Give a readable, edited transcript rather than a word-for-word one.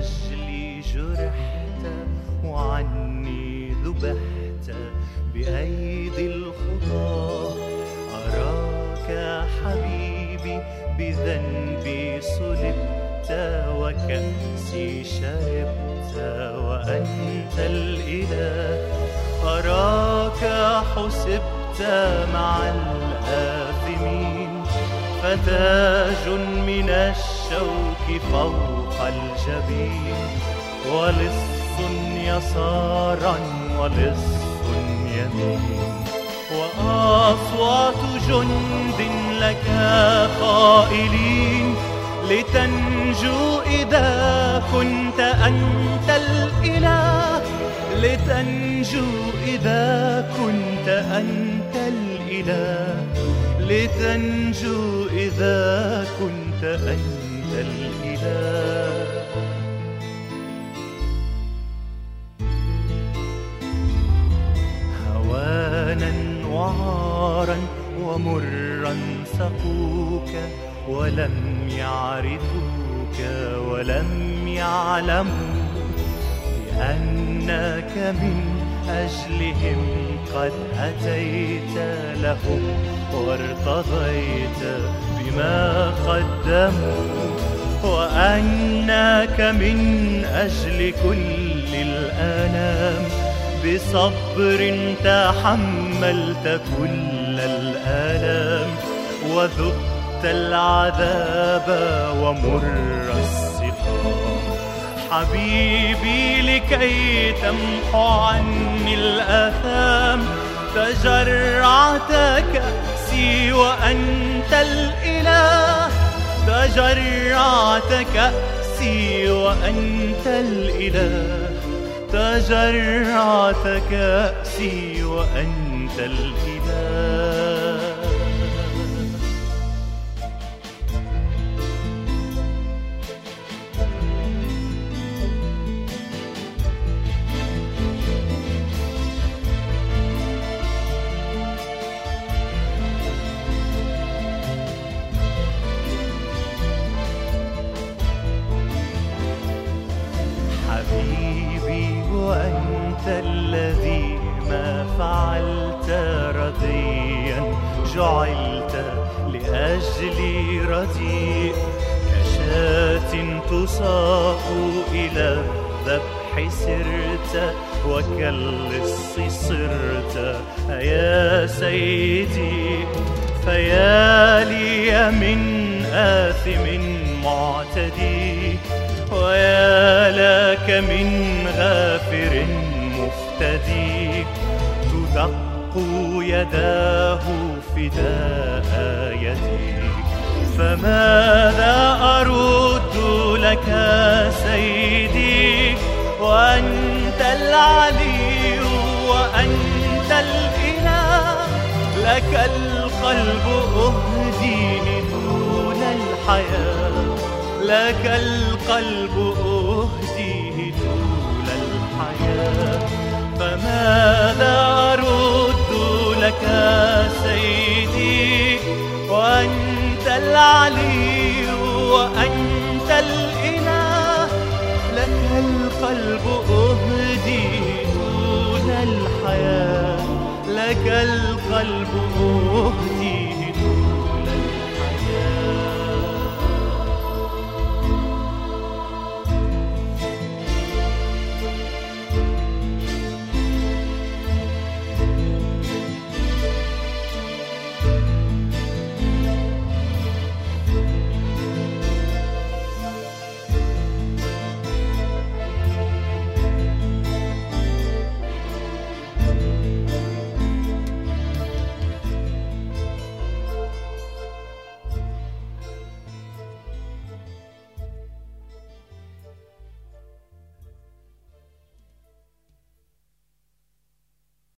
لأجلي جرحت وعني ذبحت بأيدي الخطاة. أراك حبيبي بذنبي صلبت وكأسي شربت وأنت الإله. أراك حسبت مع الآثمين فتاج من الشوك فوق الجبين، ولص يسارا ولص يمين. وأصوات جند لك قائلين لتنجو إذا كنت أنت الإله، لتنجو إذا كنت أنت الإله، لتنجو إذا كنت أنت الإله. هوانا وعارا ومرا سقوك ولم يعرفوك ولم يعلموا بأنك من أجلهم قد أتيت لهم وارتضيت بما قدموا، وأنك من أجل كل الأنام بصبر تحملت كل الآلام، وذقت العذاب ومر السقام. حبيبي لكي تمحو عني الآثام تجرعت كأسي وأنت الإله، تجرعت كأسي وأنت الإله، تجرعت كأسي وأنت الإله. حبيبي وأنت الذي ما فعلت رضيا جعلت لأجلي رديء، كشاة تساق إلى الذبح سرت وكاللص صرت يا سيدي. فيا لي من آثم معتدي ويا لك من غافر مفتدي، تدق يداه فداء يديك. فماذا أرد لك سيدي وأنت العلي وأنت الإله، لك القلب أهديه دون الحياة، لك القلب أهديه طول الحياة. فماذا أرد لك سيدي وأنت العلي وأنت الإله، لك القلب أهديه طول الحياة، لك القلب أهديه